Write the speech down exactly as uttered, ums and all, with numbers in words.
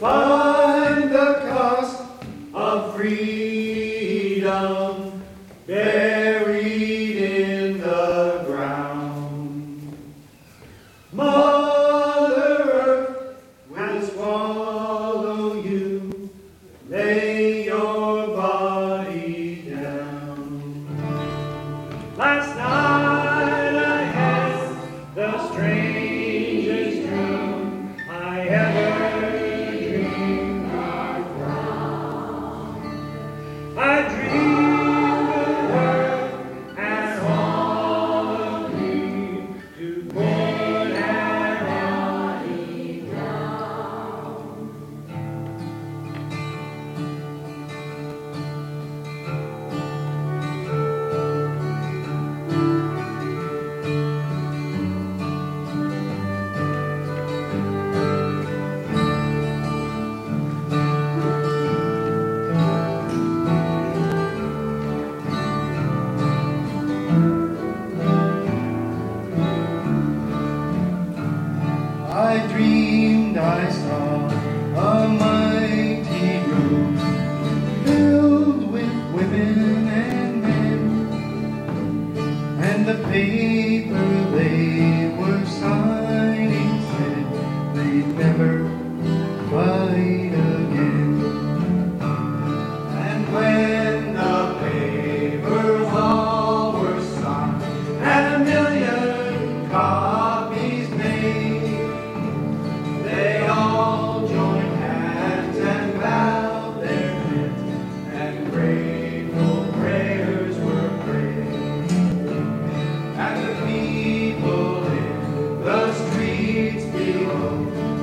find the cost of freedom buried in the ground. Mother Earth will swallow you. Lay your body down. Last night I had the strangest dream I ever dreamed of. I dreamed of her and all of me to put her body down. I dreamed I saw a mighty room filled with women and men, and the paper they were signing said they'd never fight again. And when the papers all were signed and a million copies made, they all joined hands and bowed their heads, and grateful prayers were prayed. And the people in the streets below